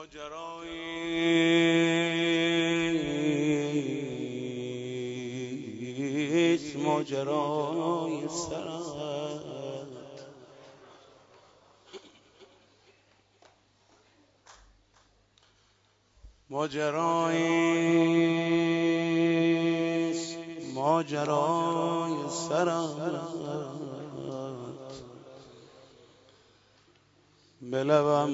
ماجراییست ماجرای سرت، ماجراییست ماجرای سرت، به لبم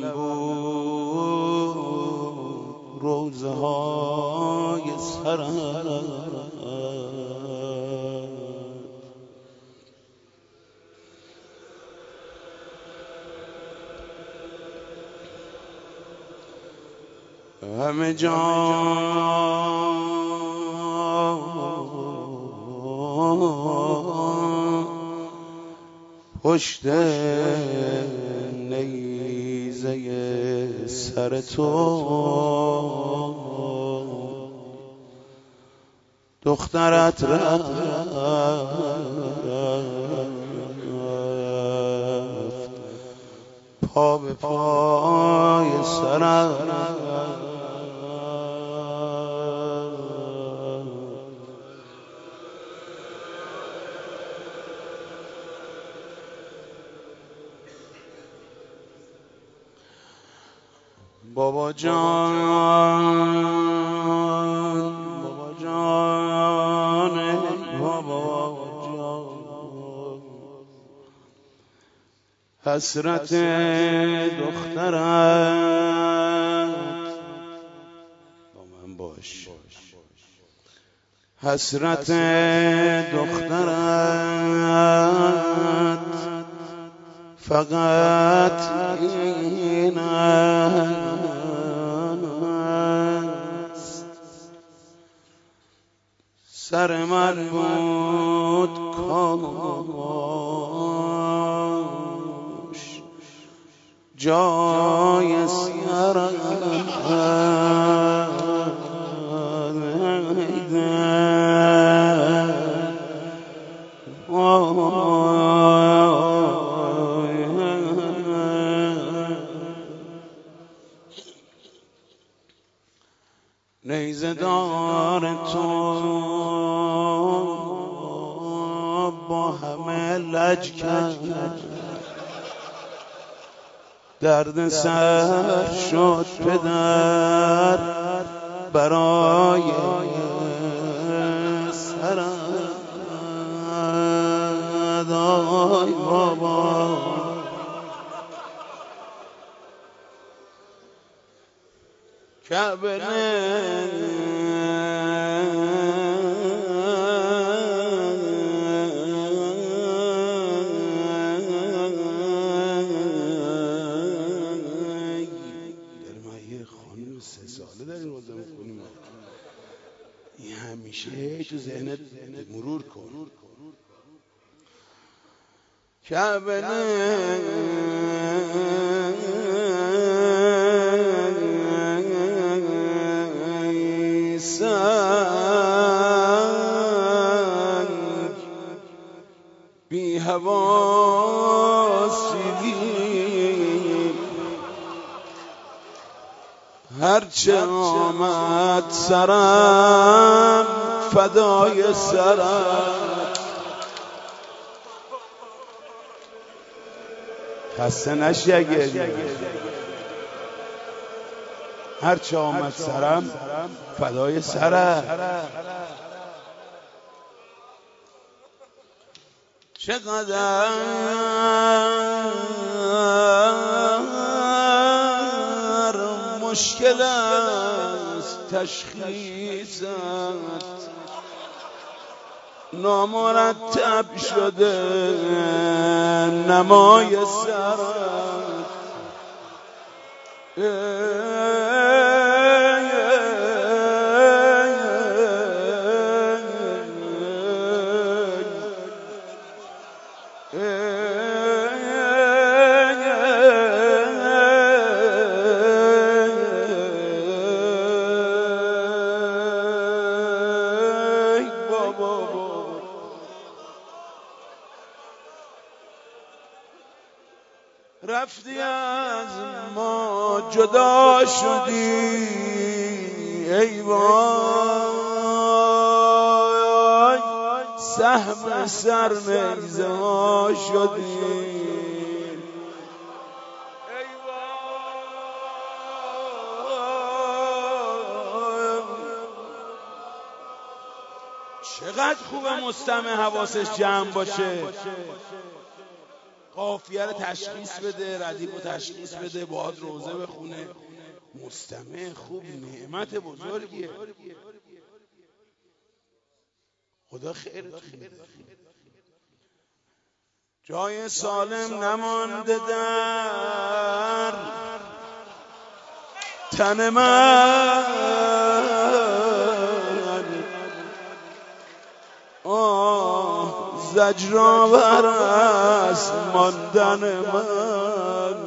بود روزه های سرت، همه جان پشت نیزه سر تو، دخترت رفت پا به پای سرت، بابا جان بابا جان بابا جان، حسرت دخترت با من باش، حسرت دخترت فقط این است، سر من بود کاش جای سرت، نیزه دار تو با همه لج کرد، درد سر شد پدر برای سرت، آی بابا کعبه این همیشه تو ذهنت مرور کن، کعبه سنگ بی حواسیدی، هرچه آمد سرم فدای سرت، خسته نشی اگه هرچه آمد سرم فدای سرت، چقدر مشکل است تشخیصت، نامرتب شده نمای سرت، رفتی از ما جدا شدی ای وای سهم سر نیزه ها شدی چقدر خوبه مستمع حواسش جمع باشه، قافیه رو تشخیص بده، ردیف رو تشخیص بده، باهات روزه بخونه. مستمع خوب نعمت بزرگیه. خدا خیرتون بده. جای سالم نمانده در تن من، زجرآور است ماندن من.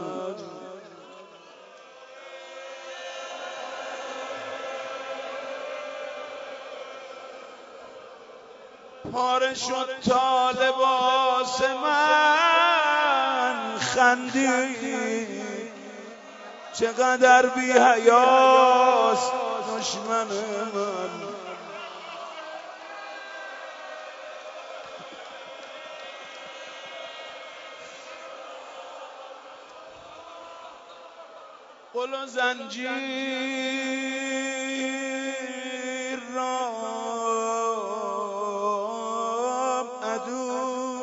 پاره شد تا لباس من، خندی چقدر بی حیاست دشمن من. قل و زنجیر را عدو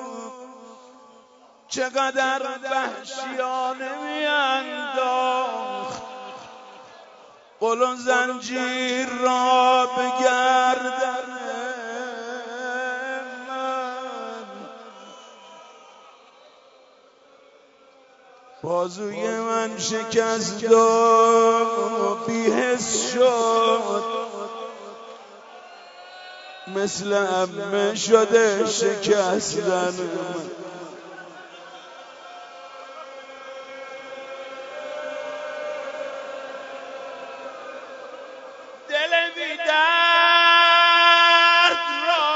چقدر وحشیانه میانداخت. قل و زنجیر را به گردن بازوی من شکست و بی‌حس شد، مثل عمه شده شکستن من. دل بی درد را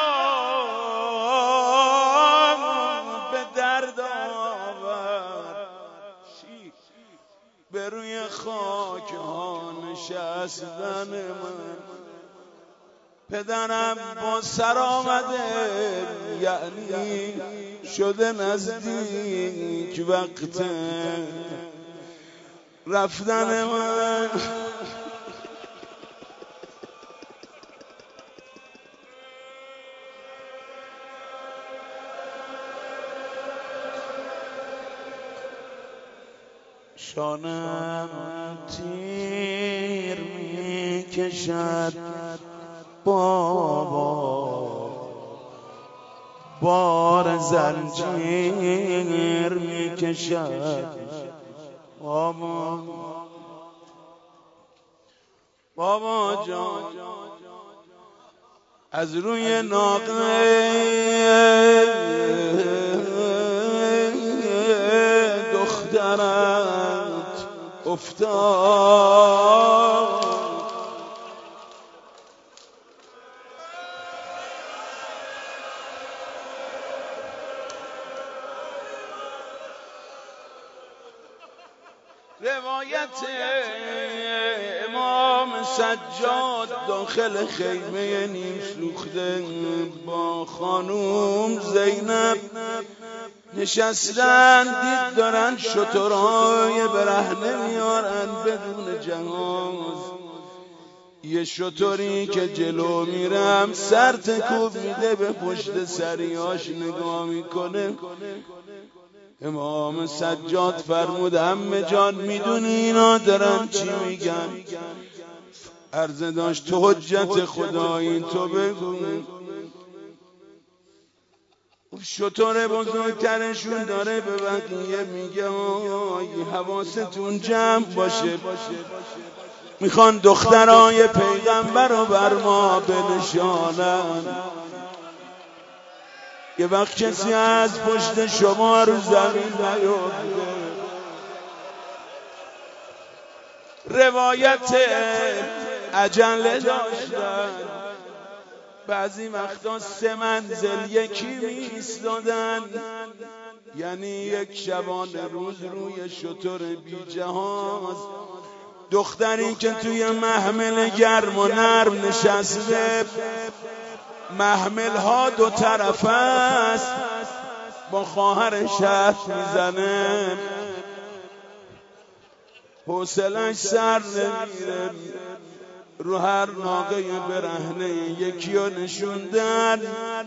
به درد آورد، به روی خاک ها نشستن من. پدرم با سر آمده، یعنی شده نزدیک وقت رفتن من. شانم تیر می کشد بابا، بار زنجیر می کشد بابا جان. از روی ناقه دخترت افتاد، روایت امام سجاد داخل خیمه نیم سوخته با خانوم زینب نشستن، دید دارن شترهای برهنه میارن بدون جهاز. یه شتری که جلو میرم سر تکوب میده، به پشت سریاش نگاه میکنه. امام سجاد فرمود عمه جان میدونی اینا دارن چی میگن؟ عرضه داشت تو حجت خدایی تو بگو. شتر بزرگترشون داره به بقیه میگه حواستون جمع باشه، میخوان دخترای پیغمبر رو بر ما بنشانن. یه وقت کسی از پشت شما رو زمین نیفته. روایت عجله داشتن، بعضی وقتا 3 منزل یکی میایستادن، یعنی یک شبانه روز روی شتر بی جهاز دختری که توی محمل گرم و نرم نشسته، محمل ها دو طرف است، با خواهرش حرف میزنه، حوصله‌اش سر نمیره. رو هر ناقه برهنه یکی رو نشوندن،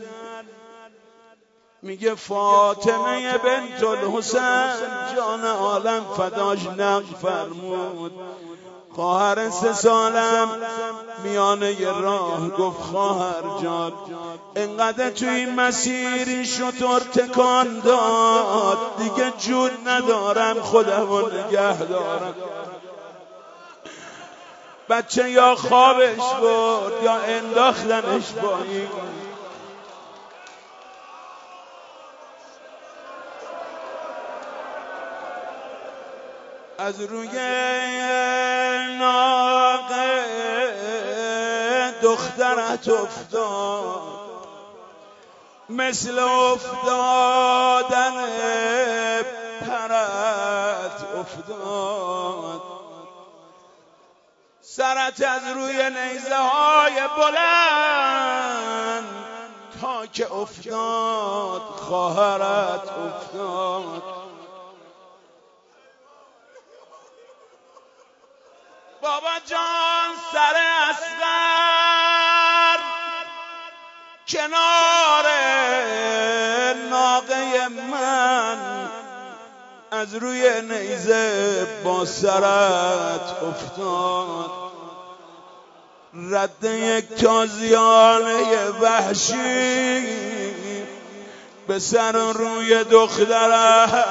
میگه فاطمه بنت الحسین جان عالم فداش نقل فرمود. خواهر 3 سالم میانه راه گفت خواهر جان انقدر توی این مسیری شطور تکان داد، دیگه جون ندارم خودمو نگه دارم. بچه یا خوابش برد یا انداختنش پایین. از روی ناقه دخترت افتاد، مثل افتادن پرت افتاد. سرت از روی نیزه های بلند تا که افتاد خواهرت افتاد. بابا جان سر اصغر کنار ناقه من از روی نیزه با سرت افتاد. رد یک تازیانه وحشی به سر روی دخترت.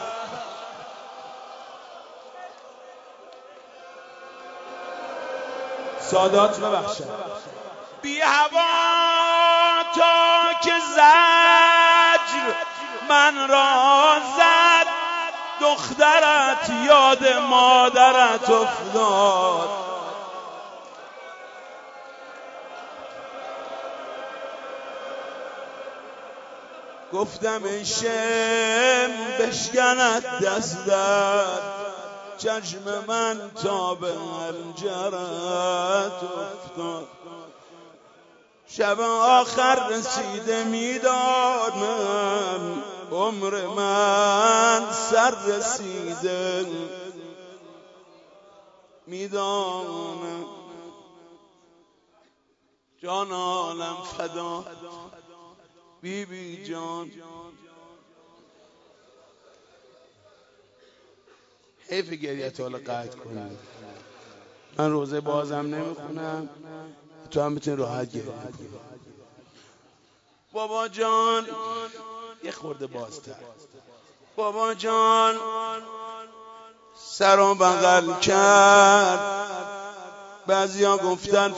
سادات ببخشد بی هوا تا که زجر من را زد، دخترت یاد مادرت افتاد. گفتم ای شم بشکند دستت، چشم من تا به حنجرت افتاد. شب آخر رسیده میدانم عمر من سر رسیده، میدانم جان عالم فدا بی بی جان. حیف گریت حالا قطع کنید، من روزه بازم نمیخونم، تو هم میتونی راحت گریه کنی. بابا جان یه خورده بازتر. بابا جان سر و بغل کرد، بعضیا گفتن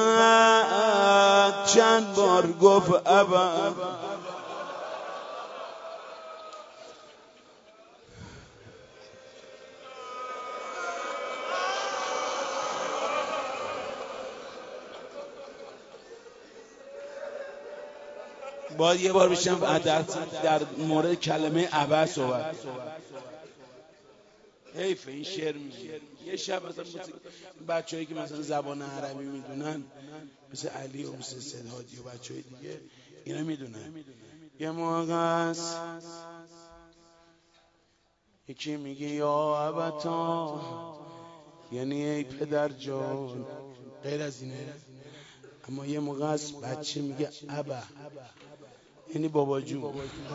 فقط چند بار گفت ابا. باید یه بار بشم در مورد کلمه ابا صحبت. حیف این شعر میگه. یه شب مثلا بچه‌هایی که مثلا زبان عربی میدونن مثل علی و مثل سدهادی و بچه‌های دیگه اینا میدونن. یه موقع است یکی میگه یا ابتا، یعنی ای پدر جان، غیر از اینه. اما یه موقع است بچه میگه ابا، یعنی بابا جون.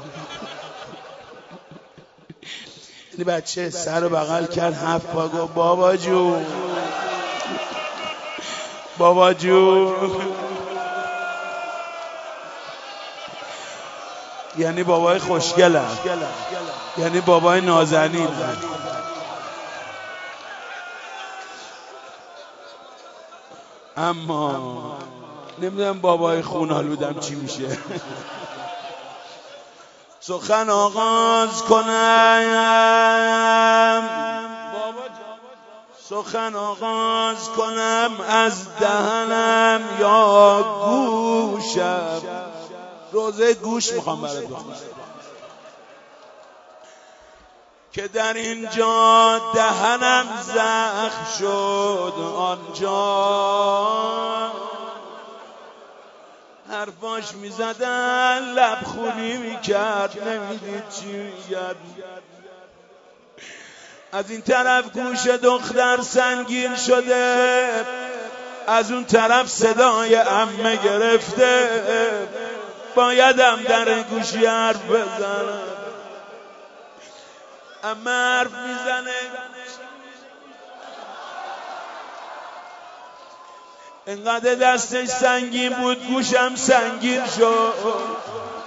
یعنی بچه سر رو بغل کرد 7 بار گفت بابا جون بابا جون، یعنی بابای خوشگلم، یعنی بابای نازنین. اما نمیدونم بابای خونالودم چی میشه. سخن آغاز کنم، سخن آغاز کنم از دهنم یا گوشم. روزه گوش میخوام برات بخونم. که در اینجا دهنم زخم شد، آنجا حرفاش میزدن لبخونی میکرد، نمیدید چی میگد. از این طرف گوش دختر سنگین شده، از اون طرف صدای عمه گرفته، بایدم در گوشی حرف بزنم. عمه حرف میزنه، انقدر دستش سنگین بود گوشم سنگین شد.